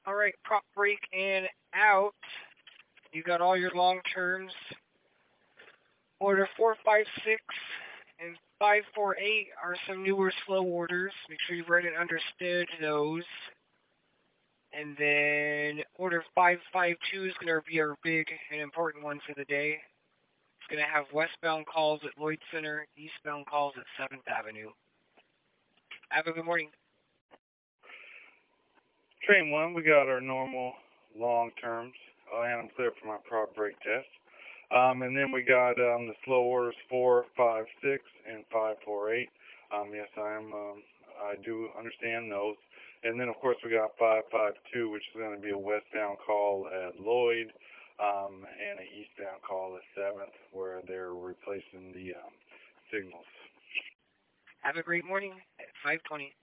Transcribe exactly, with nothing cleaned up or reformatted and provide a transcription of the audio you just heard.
All right, prop break and out. You got all your long terms. Order four five six and five four eight are some newer slow orders. Make sure you've read and understood those. And then order five five two is going to be our big and important one for the day. It's going to have westbound calls at Lloyd Center, eastbound calls at seventh Avenue. Have a good morning. Train one, we got our normal long terms, uh, and I'm clear for my prop break test. Um, and then we got um, the slow orders four, five, six, and five, four, eight. Um, yes, I am. Um, I do understand those. And then of course we got five, five, two, which is going to be a westbound call at Lloyd, um, and an eastbound call at seventh, where they're replacing the um, signals. Have a great morning at five twenty.